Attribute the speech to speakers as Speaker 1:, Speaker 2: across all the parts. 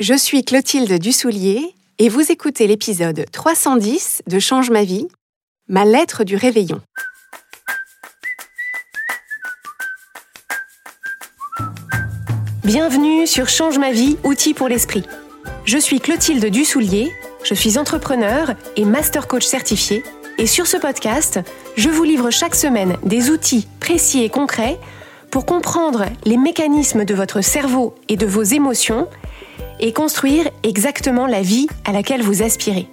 Speaker 1: Je suis Clotilde Dussoulier et vous écoutez l'épisode 310 de Change ma vie, ma lettre du réveillon. Bienvenue sur Change ma vie, outils pour l'esprit. Je suis Clotilde Dussoulier, je suis entrepreneur et master coach certifié et sur ce podcast, je vous livre chaque semaine des outils précis et concrets pour comprendre les mécanismes de votre cerveau et de vos émotions et construire exactement la vie à laquelle vous aspirez.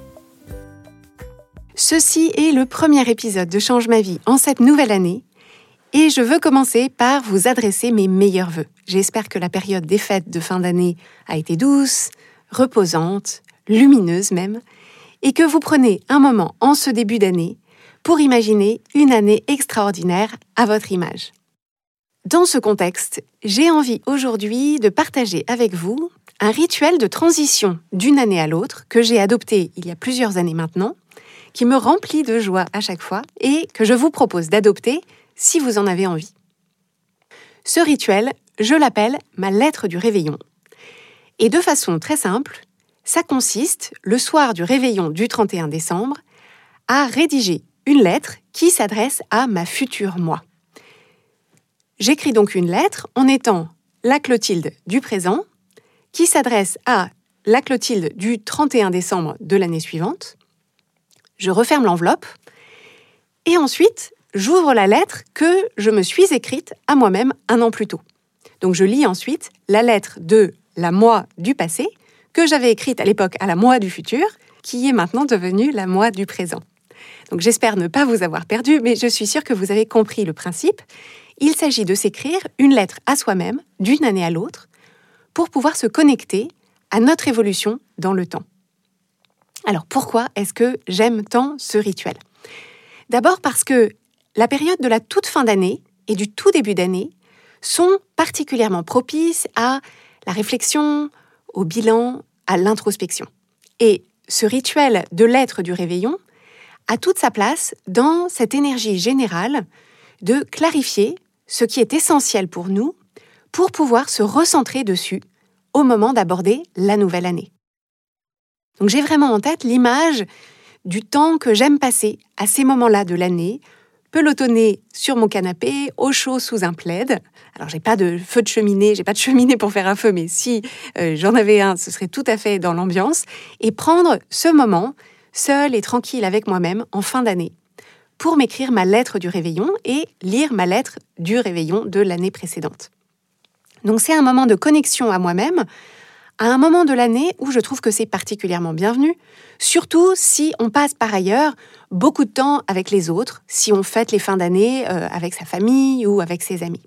Speaker 1: Ceci est le premier épisode de Change ma vie en cette nouvelle année et je veux commencer par vous adresser mes meilleurs vœux. J'espère que la période des fêtes de fin d'année a été douce, reposante, lumineuse même, et que vous prenez un moment en ce début d'année pour imaginer une année extraordinaire à votre image. Dans ce contexte, j'ai envie aujourd'hui de partager avec vous un rituel de transition d'une année à l'autre que j'ai adopté il y a plusieurs années maintenant, qui me remplit de joie à chaque fois et que je vous propose d'adopter si vous en avez envie. Ce rituel, je l'appelle ma lettre du réveillon. Et de façon très simple, ça consiste, le soir du réveillon du 31 décembre, à rédiger une lettre qui s'adresse à ma future moi. J'écris donc une lettre en étant la Clotilde du présent, qui s'adresse à la Clotilde du 31 décembre de l'année suivante. Je referme l'enveloppe et ensuite, j'ouvre la lettre que je me suis écrite à moi-même un an plus tôt. Donc je lis ensuite la lettre de la moi du passé que j'avais écrite à l'époque à la moi du futur, qui est maintenant devenue la moi du présent. Donc j'espère ne pas vous avoir perdu, mais je suis sûre que vous avez compris le principe. Il s'agit de s'écrire une lettre à soi-même, d'une année à l'autre, pour pouvoir se connecter à notre évolution dans le temps. Alors pourquoi est-ce que j'aime tant ce rituel ? D'abord parce que la période de la toute fin d'année et du tout début d'année sont particulièrement propices à la réflexion, au bilan, à l'introspection. Et ce rituel de lettre du réveillon a toute sa place dans cette énergie générale de clarifier ce qui est essentiel pour nous pour pouvoir se recentrer dessus au moment d'aborder la nouvelle année. Donc j'ai vraiment en tête l'image du temps que j'aime passer à ces moments-là de l'année, pelotonner sur mon canapé, au chaud sous un plaid. Alors j'ai pas de feu de cheminée, j'ai pas de cheminée pour faire un feu, mais si j'en avais un, ce serait tout à fait dans l'ambiance, et prendre ce moment, seul et tranquille avec moi-même, en fin d'année, pour m'écrire ma lettre du réveillon et lire ma lettre du réveillon de l'année précédente. Donc c'est un moment de connexion à moi-même, à un moment de l'année où je trouve que c'est particulièrement bienvenu, surtout si on passe par ailleurs beaucoup de temps avec les autres, si on fête les fins d'année avec sa famille ou avec ses amis.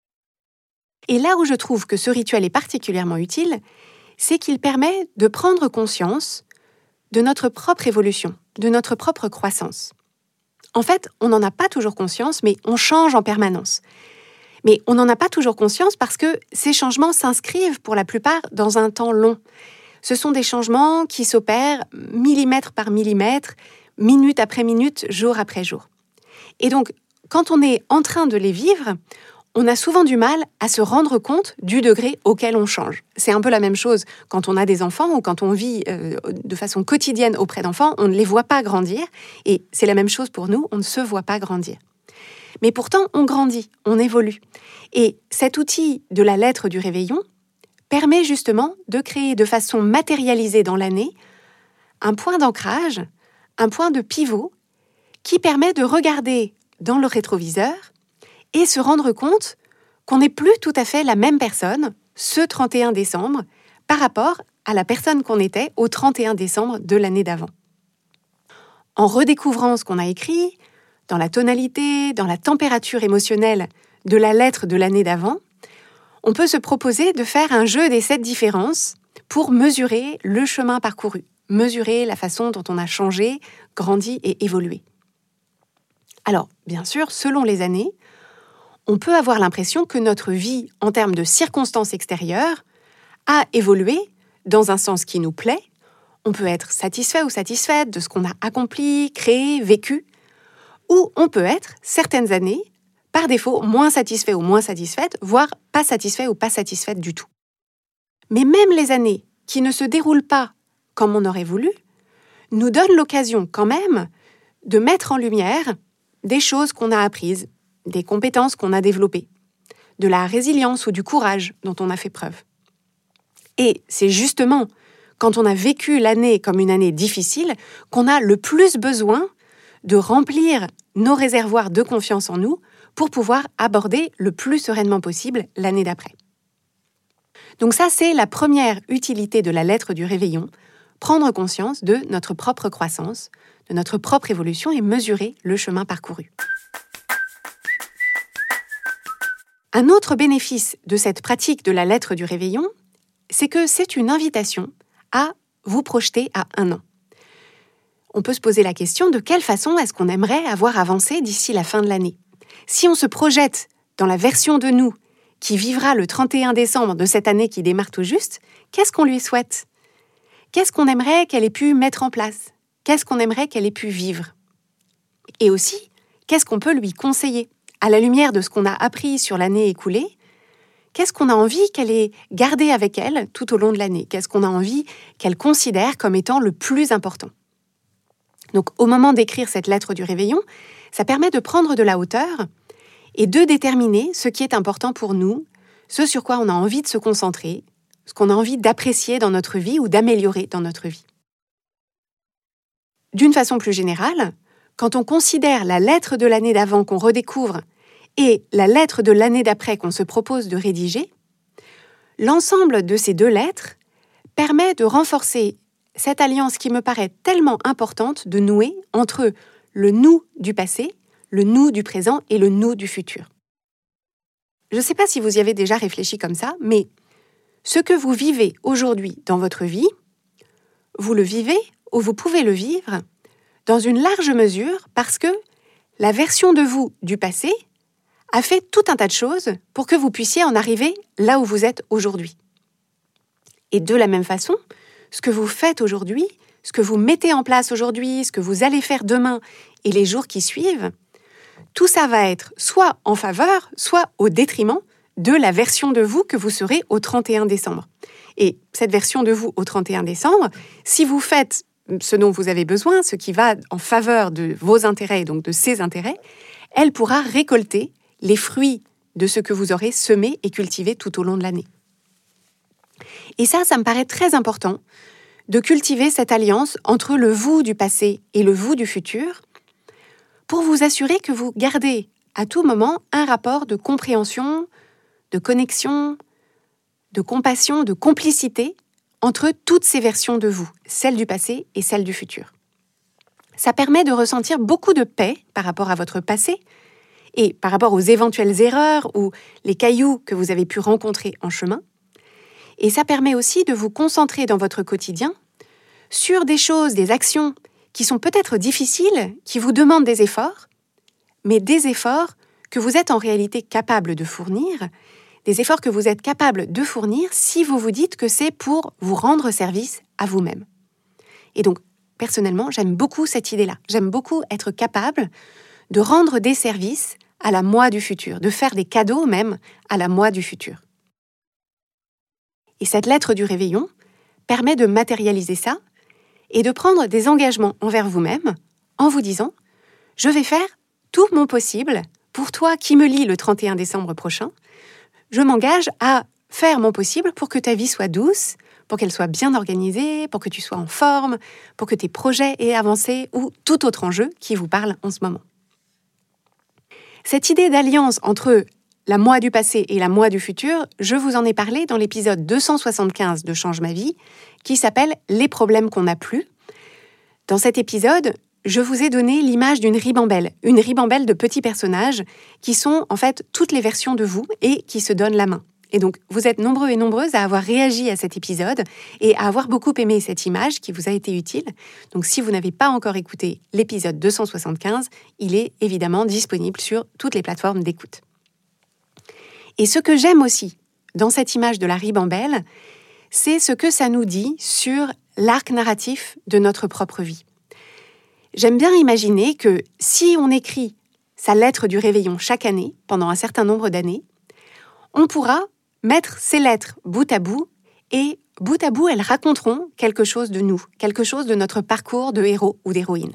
Speaker 1: Et là où je trouve que ce rituel est particulièrement utile, c'est qu'il permet de prendre conscience de notre propre évolution, de notre propre croissance. En fait, on n'en a pas toujours conscience, mais on change en permanence. Mais on n'en a pas toujours conscience parce que ces changements s'inscrivent pour la plupart dans un temps long. Ce sont des changements qui s'opèrent millimètre par millimètre, minute après minute, jour après jour. Et donc, quand on est en train de les vivre, on a souvent du mal à se rendre compte du degré auquel on change. C'est un peu la même chose quand on a des enfants ou quand on vit de façon quotidienne auprès d'enfants, on ne les voit pas grandir. Et c'est la même chose pour nous, on ne se voit pas grandir. Mais pourtant, on grandit, on évolue. Et cet outil de la lettre du réveillon permet justement de créer de façon matérialisée dans l'année un point d'ancrage, un point de pivot qui permet de regarder dans le rétroviseur et se rendre compte qu'on n'est plus tout à fait la même personne ce 31 décembre par rapport à la personne qu'on était au 31 décembre de l'année d'avant. En redécouvrant ce qu'on a écrit, dans la tonalité, dans la température émotionnelle de la lettre de l'année d'avant, on peut se proposer de faire un jeu des 7 différences pour mesurer le chemin parcouru, mesurer la façon dont on a changé, grandi et évolué. Alors, bien sûr, selon les années, on peut avoir l'impression que notre vie, en termes de circonstances extérieures, a évolué dans un sens qui nous plaît. On peut être satisfait ou satisfaite de ce qu'on a accompli, créé, vécu, ou on peut être, certaines années, par défaut, moins satisfait ou moins satisfaite, voire pas satisfait ou pas satisfaite du tout. Mais même les années qui ne se déroule pas comme on aurait voulu, nous donne l'occasion quand même de mettre en lumière des choses qu'on a apprises, des compétences qu'on a développées, de la résilience ou du courage dont on a fait preuve. Et c'est justement quand on a vécu l'année comme une année difficile qu'on a le plus besoin de remplir nos réservoirs de confiance en nous pour pouvoir aborder le plus sereinement possible l'année d'après. Donc ça, c'est la première utilité de la lettre du réveillon, prendre conscience de notre propre croissance, de notre propre évolution et mesurer le chemin parcouru. Un autre bénéfice de cette pratique de la lettre du réveillon, c'est que c'est une invitation à vous projeter à 1 an. On peut se poser la question de quelle façon est-ce qu'on aimerait avoir avancé d'ici la fin de l'année. Si on se projette dans la version de nous qui vivra le 31 décembre de cette année qui démarre tout juste, qu'est-ce qu'on lui souhaite ? Qu'est-ce qu'on aimerait qu'elle ait pu mettre en place ? Qu'est-ce qu'on aimerait qu'elle ait pu vivre ? Et aussi, qu'est-ce qu'on peut lui conseiller ? À la lumière de ce qu'on a appris sur l'année écoulée, qu'est-ce qu'on a envie qu'elle ait gardé avec elle tout au long de l'année ? Qu'est-ce qu'on a envie qu'elle considère comme étant le plus important ? Donc, au moment d'écrire cette lettre du réveillon, ça permet de prendre de la hauteur et de déterminer ce qui est important pour nous, ce sur quoi on a envie de se concentrer, ce qu'on a envie d'apprécier dans notre vie ou d'améliorer dans notre vie. D'une façon plus générale, quand on considère la lettre de l'année d'avant qu'on redécouvre et la lettre de l'année d'après qu'on se propose de rédiger, l'ensemble de ces 2 lettres permet de renforcer cette alliance qui me paraît tellement importante de nouer entre le nous du passé, le nous du présent et le nous du futur. Je ne sais pas si vous y avez déjà réfléchi comme ça, mais ce que vous vivez aujourd'hui dans votre vie, vous le vivez ou vous pouvez le vivre dans une large mesure parce que la version de vous du passé a fait tout un tas de choses pour que vous puissiez en arriver là où vous êtes aujourd'hui. Et de la même façon, ce que vous faites aujourd'hui, ce que vous mettez en place aujourd'hui, ce que vous allez faire demain et les jours qui suivent, tout ça va être soit en faveur, soit au détriment de la version de vous que vous serez au 31 décembre. Et cette version de vous au 31 décembre, si vous faites ce dont vous avez besoin, ce qui va en faveur de vos intérêts et donc de ses intérêts, elle pourra récolter les fruits de ce que vous aurez semé et cultivé tout au long de l'année. Et ça me paraît très important de cultiver cette alliance entre le vous du passé et le vous du futur pour vous assurer que vous gardez à tout moment un rapport de compréhension, de connexion, de compassion, de complicité entre toutes ces versions de vous, celle du passé et celle du futur. Ça permet de ressentir beaucoup de paix par rapport à votre passé et par rapport aux éventuelles erreurs ou les cailloux que vous avez pu rencontrer en chemin. Et ça permet aussi de vous concentrer dans votre quotidien sur des choses, des actions qui sont peut-être difficiles, qui vous demandent des efforts, mais des efforts que vous êtes en réalité capable de fournir, des efforts que vous êtes capable de fournir si vous vous dites que c'est pour vous rendre service à vous-même. Et donc, personnellement, j'aime beaucoup cette idée-là. J'aime beaucoup être capable de rendre des services à la moi du futur, de faire des cadeaux même à la moi du futur. Et cette lettre du réveillon permet de matérialiser ça et de prendre des engagements envers vous-même en vous disant « Je vais faire tout mon possible pour toi qui me lis le 31 décembre prochain. Je m'engage à faire mon possible pour que ta vie soit douce, pour qu'elle soit bien organisée, pour que tu sois en forme, pour que tes projets aient avancé ou tout autre enjeu qui vous parle en ce moment. » Cette idée d'alliance entre la moi du passé et la moi du futur, je vous en ai parlé dans l'épisode 275 de Change ma vie, qui s'appelle « Les problèmes qu'on n'a plus ». Dans cet épisode, je vous ai donné l'image d'une ribambelle de petits personnages qui sont en fait toutes les versions de vous et qui se donnent la main. Et donc, vous êtes nombreux et nombreuses à avoir réagi à cet épisode et à avoir beaucoup aimé cette image qui vous a été utile. Donc, si vous n'avez pas encore écouté l'épisode 275, il est évidemment disponible sur toutes les plateformes d'écoute. Et ce que j'aime aussi dans cette image de la ribambelle, c'est ce que ça nous dit sur l'arc narratif de notre propre vie. J'aime bien imaginer que si on écrit sa lettre du réveillon chaque année, pendant un certain nombre d'années, on pourra mettre ces lettres bout à bout et bout à bout, elles raconteront quelque chose de nous, quelque chose de notre parcours de héros ou d'héroïne.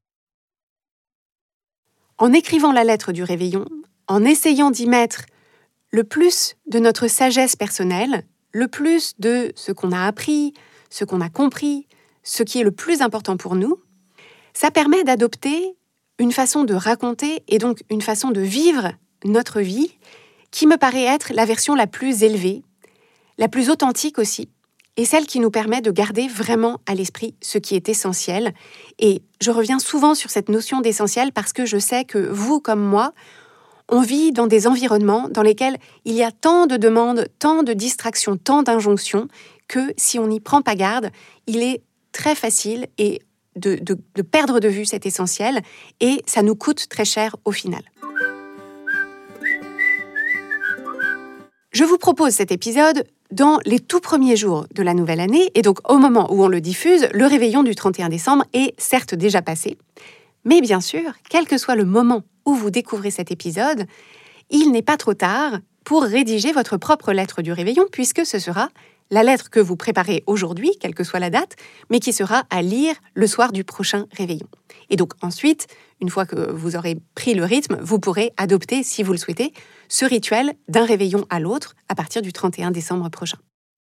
Speaker 1: En écrivant la lettre du réveillon, en essayant d'y mettre le plus de notre sagesse personnelle, le plus de ce qu'on a appris, ce qu'on a compris, ce qui est le plus important pour nous, ça permet d'adopter une façon de raconter et donc une façon de vivre notre vie qui me paraît être la version la plus élevée, la plus authentique aussi, et celle qui nous permet de garder vraiment à l'esprit ce qui est essentiel. Et je reviens souvent sur cette notion d'essentiel parce que je sais que vous, comme moi, on vit dans des environnements dans lesquels il y a tant de demandes, tant de distractions, tant d'injonctions, que si on n'y prend pas garde, il est très facile de perdre de vue cet essentiel et ça nous coûte très cher au final. Je vous propose cet épisode dans les tout premiers jours de la nouvelle année, et donc au moment où on le diffuse, le réveillon du 31 décembre est certes déjà passé, mais bien sûr, quel que soit le moment où vous découvrez cet épisode, il n'est pas trop tard pour rédiger votre propre lettre du réveillon, puisque ce sera la lettre que vous préparez aujourd'hui, quelle que soit la date, mais qui sera à lire le soir du prochain réveillon. Et donc ensuite, une fois que vous aurez pris le rythme, vous pourrez adopter, si vous le souhaitez, ce rituel d'un réveillon à l'autre à partir du 31 décembre prochain.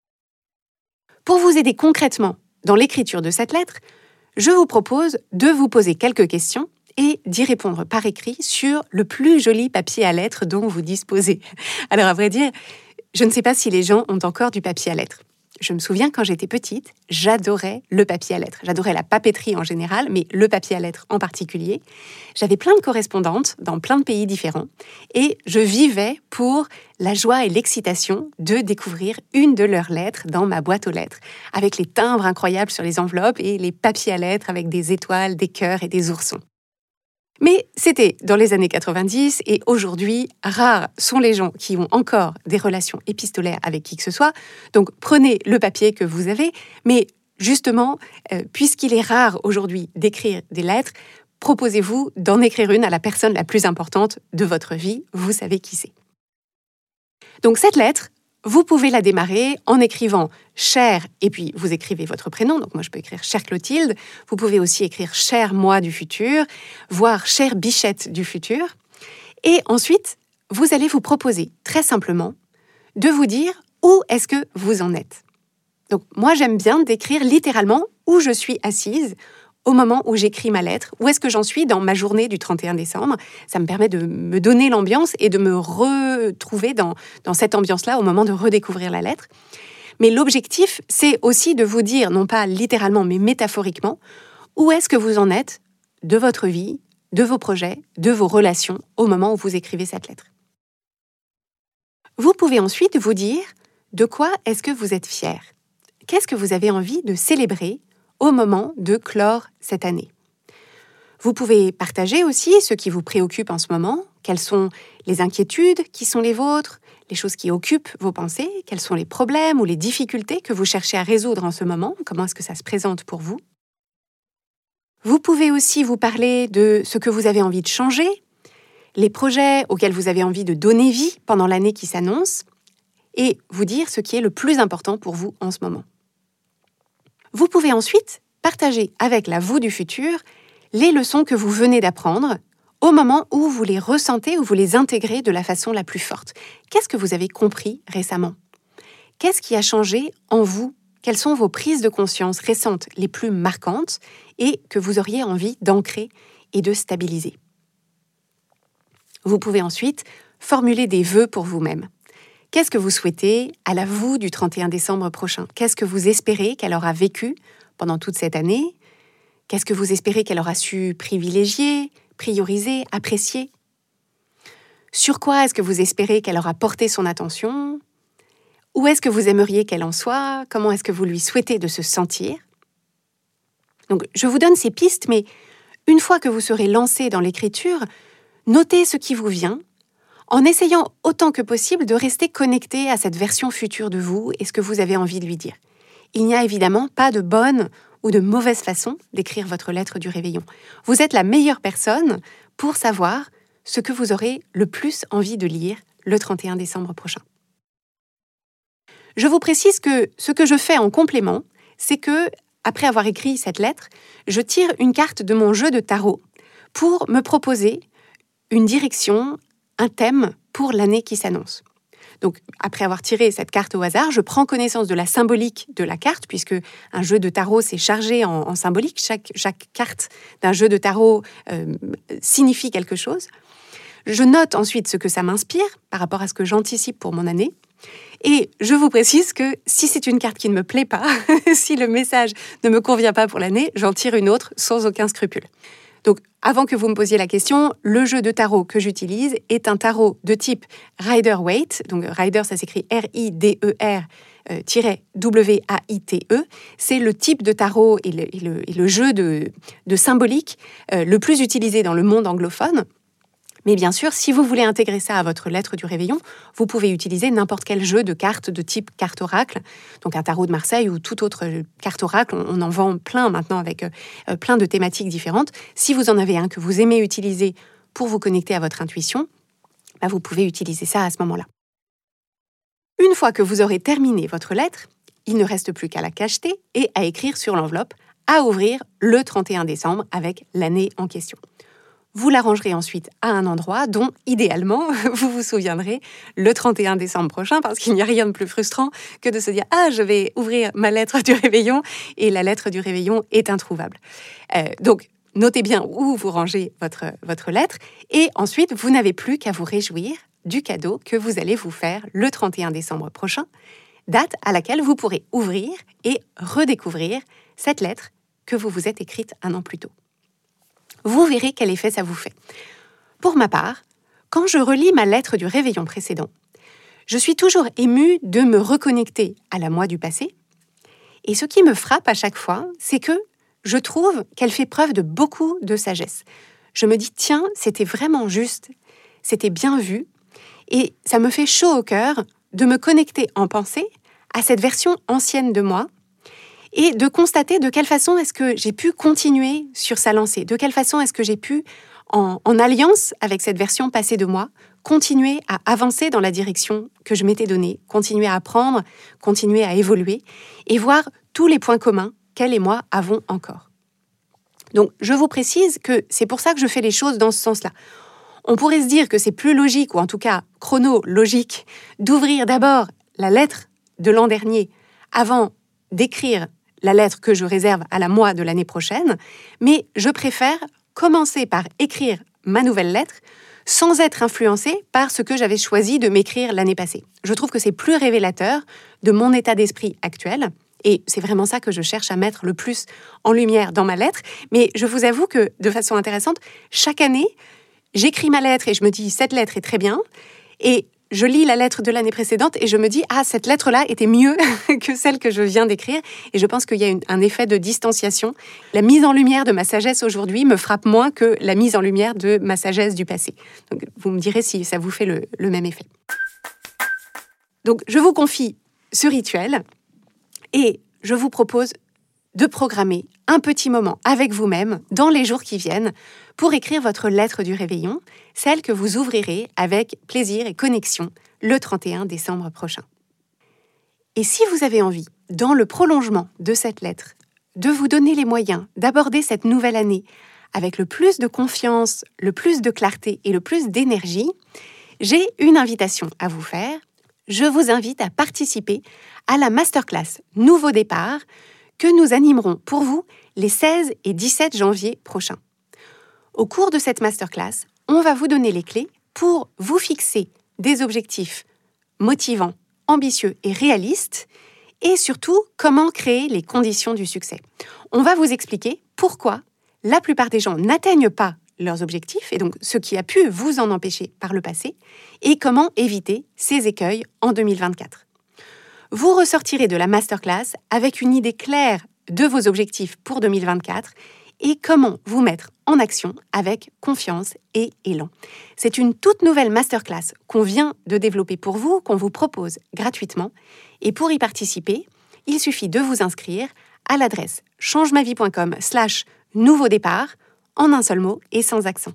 Speaker 1: Pour vous aider concrètement dans l'écriture de cette lettre, je vous propose de vous poser quelques questions et d'y répondre par écrit sur le plus joli papier à lettres dont vous disposez. Alors à vrai dire, je ne sais pas si les gens ont encore du papier à lettres. Je me souviens quand j'étais petite, j'adorais le papier à lettres. J'adorais la papeterie en général, mais le papier à lettres en particulier. J'avais plein de correspondantes dans plein de pays différents et je vivais pour la joie et l'excitation de découvrir une de leurs lettres dans ma boîte aux lettres, avec les timbres incroyables sur les enveloppes et les papiers à lettres avec des étoiles, des cœurs et des oursons. Mais c'était dans les années 90 et aujourd'hui, rares sont les gens qui ont encore des relations épistolaires avec qui que ce soit. Donc prenez le papier que vous avez, mais justement, puisqu'il est rare aujourd'hui d'écrire des lettres, proposez-vous d'en écrire une à la personne la plus importante de votre vie. Vous savez qui c'est. Donc cette lettre, vous pouvez la démarrer en écrivant « cher » et puis vous écrivez votre prénom. Donc moi, je peux écrire « chère Clotilde ». Vous pouvez aussi écrire « cher moi du futur », voire « chère Bichette du futur ». Et ensuite, vous allez vous proposer très simplement de vous dire où est-ce que vous en êtes. Donc moi, j'aime bien décrire littéralement où je suis assise au moment où j'écris ma lettre, où est-ce que j'en suis dans ma journée du 31 décembre. Ça me permet de me donner l'ambiance et de me retrouver dans cette ambiance-là au moment de redécouvrir la lettre. Mais l'objectif, c'est aussi de vous dire, non pas littéralement, mais métaphoriquement, où est-ce que vous en êtes de votre vie, de vos projets, de vos relations au moment où vous écrivez cette lettre. Vous pouvez ensuite vous dire de quoi est-ce que vous êtes fier. Qu'est-ce que vous avez envie de célébrer au moment de clore cette année. Vous pouvez partager aussi ce qui vous préoccupe en ce moment, quelles sont les inquiétudes qui sont les vôtres, les choses qui occupent vos pensées, quels sont les problèmes ou les difficultés que vous cherchez à résoudre en ce moment, comment est-ce que ça se présente pour vous. Vous pouvez aussi vous parler de ce que vous avez envie de changer, les projets auxquels vous avez envie de donner vie pendant l'année qui s'annonce, et vous dire ce qui est le plus important pour vous en ce moment. Vous pouvez ensuite partager avec la vous du futur les leçons que vous venez d'apprendre au moment où vous les ressentez ou vous les intégrez de la façon la plus forte. Qu'est-ce que vous avez compris récemment ? Qu'est-ce qui a changé en vous ? Quelles sont vos prises de conscience récentes les plus marquantes et que vous auriez envie d'ancrer et de stabiliser ? Vous pouvez ensuite formuler des vœux pour vous-même. Qu'est-ce que vous souhaitez à la vous du 31 décembre prochain ? Qu'est-ce que vous espérez qu'elle aura vécu pendant toute cette année ? Qu'est-ce que vous espérez qu'elle aura su privilégier, prioriser, apprécier ? Sur quoi est-ce que vous espérez qu'elle aura porté son attention ? Où est-ce que vous aimeriez qu'elle en soit ? Comment est-ce que vous lui souhaitez de se sentir ? Donc, je vous donne ces pistes, mais une fois que vous serez lancé dans l'écriture, notez ce qui vous vient, en essayant autant que possible de rester connecté à cette version future de vous et ce que vous avez envie de lui dire. Il n'y a évidemment pas de bonne ou de mauvaise façon d'écrire votre lettre du réveillon. Vous êtes la meilleure personne pour savoir ce que vous aurez le plus envie de lire le 31 décembre prochain. Je vous précise que ce que je fais en complément, c'est que, après avoir écrit cette lettre, je tire une carte de mon jeu de tarot pour me proposer une direction, un thème pour l'année qui s'annonce. Donc, après avoir tiré cette carte au hasard, je prends connaissance de la symbolique de la carte, puisque un jeu de tarot, c'est chargé en symbolique. Chaque carte d'un jeu de tarot signifie quelque chose. Je note ensuite ce que ça m'inspire par rapport à ce que j'anticipe pour mon année. Et je vous précise que si c'est une carte qui ne me plaît pas, si le message ne me convient pas pour l'année, j'en tire une autre sans aucun scrupule. Donc, avant que vous me posiez la question, le jeu de tarot que j'utilise est un tarot de type Rider-Waite. Donc, Rider, ça s'écrit R-I-D-E-R-W-A-I-T-E. C'est le type de tarot et le jeu de symbolique le plus utilisé dans le monde anglophone. Mais bien sûr, si vous voulez intégrer ça à votre lettre du réveillon, vous pouvez utiliser n'importe quel jeu de cartes de type carte oracle, donc un tarot de Marseille ou toute autre carte oracle. On en vend plein maintenant avec plein de thématiques différentes. Si vous en avez un que vous aimez utiliser pour vous connecter à votre intuition, vous pouvez utiliser ça à ce moment-là. Une fois que vous aurez terminé votre lettre, il ne reste plus qu'à la cacheter et à écrire sur l'enveloppe, à ouvrir le 31 décembre avec l'année en question. Vous l'arrangerez ensuite à un endroit dont, idéalement, vous vous souviendrez le 31 décembre prochain, parce qu'il n'y a rien de plus frustrant que de se dire « Ah, je vais ouvrir ma lettre du réveillon » et la lettre du réveillon est introuvable. Donc, notez bien où vous rangez votre lettre et ensuite, vous n'avez plus qu'à vous réjouir du cadeau que vous allez vous faire le 31 décembre prochain, date à laquelle vous pourrez ouvrir et redécouvrir cette lettre que vous vous êtes écrite un an plus tôt. Vous verrez quel effet ça vous fait. Pour ma part, quand je relis ma lettre du réveillon précédent, je suis toujours émue de me reconnecter à la moi du passé. Et ce qui me frappe à chaque fois, c'est que je trouve qu'elle fait preuve de beaucoup de sagesse. Je me dis, tiens, c'était vraiment juste, c'était bien vu, et ça me fait chaud au cœur de me connecter en pensée à cette version ancienne de moi, et de constater de quelle façon est-ce que j'ai pu continuer sur sa lancée, de quelle façon est-ce que j'ai pu, en alliance avec cette version passée de moi, continuer à avancer dans la direction que je m'étais donnée, continuer à apprendre, continuer à évoluer, et voir tous les points communs qu'elle et moi avons encore. Donc, je vous précise que c'est pour ça que je fais les choses dans ce sens-là. On pourrait se dire que c'est plus logique, ou en tout cas chronologique, d'ouvrir d'abord la lettre de l'an dernier avant d'écrire la lettre que je réserve à la moi de l'année prochaine, mais je préfère commencer par écrire ma nouvelle lettre sans être influencée par ce que j'avais choisi de m'écrire l'année passée. Je trouve que c'est plus révélateur de mon état d'esprit actuel, et c'est vraiment ça que je cherche à mettre le plus en lumière dans ma lettre, mais je vous avoue que, de façon intéressante, chaque année, j'écris ma lettre et je me dis « cette lettre est très bien », et je lis la lettre de l'année précédente et je me dis « Ah, cette lettre-là était mieux que celle que je viens d'écrire ». Et je pense qu'il y a un effet de distanciation. La mise en lumière de ma sagesse aujourd'hui me frappe moins que la mise en lumière de ma sagesse du passé. Donc, vous me direz si ça vous fait le même effet. Donc, je vous confie ce rituel et je vous propose de programmer un petit moment avec vous-même dans les jours qui viennent pour écrire votre lettre du réveillon, celle que vous ouvrirez avec plaisir et connexion le 31 décembre prochain. Et si vous avez envie, dans le prolongement de cette lettre, de vous donner les moyens d'aborder cette nouvelle année avec le plus de confiance, le plus de clarté et le plus d'énergie, j'ai une invitation à vous faire. Je vous invite à participer à la masterclass Nouveau départ que nous animerons pour vous les 16 et 17 janvier prochains. Au cours de cette masterclass, on va vous donner les clés pour vous fixer des objectifs motivants, ambitieux et réalistes, et surtout comment créer les conditions du succès. On va vous expliquer pourquoi la plupart des gens n'atteignent pas leurs objectifs, et donc ce qui a pu vous en empêcher par le passé, et comment éviter ces écueils en 2024. Vous ressortirez de la masterclass avec une idée claire de vos objectifs pour 2024 et comment vous mettre en action avec confiance et élan. C'est une toute nouvelle masterclass qu'on vient de développer pour vous, qu'on vous propose gratuitement. Et pour y participer, il suffit de vous inscrire à l'adresse changemavie.com/nouveau départ en un seul mot et sans accent.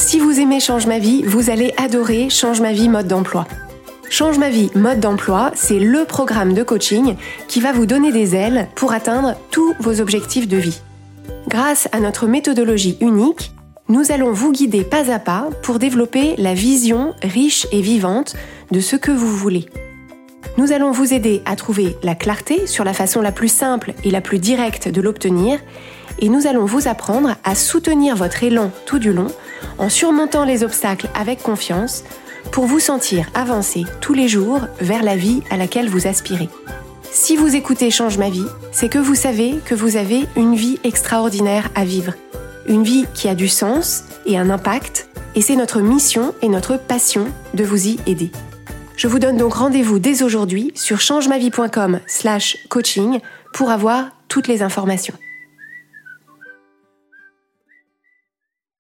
Speaker 1: Si vous aimez Change ma vie, vous allez adorer Change ma vie mode d'emploi. Change ma vie mode d'emploi, c'est le programme de coaching qui va vous donner des ailes pour atteindre tous vos objectifs de vie. Grâce à notre méthodologie unique, nous allons vous guider pas à pas pour développer la vision riche et vivante de ce que vous voulez. Nous allons vous aider à trouver la clarté sur la façon la plus simple et la plus directe de l'obtenir, et nous allons vous apprendre à soutenir votre élan tout du long en surmontant les obstacles avec confiance pour vous sentir avancer tous les jours vers la vie à laquelle vous aspirez. Si vous écoutez Change ma vie, c'est que vous savez que vous avez une vie extraordinaire à vivre. Une vie qui a du sens et un impact, et c'est notre mission et notre passion de vous y aider. Je vous donne donc rendez-vous dès aujourd'hui sur changemavie.com/coaching pour avoir toutes les informations.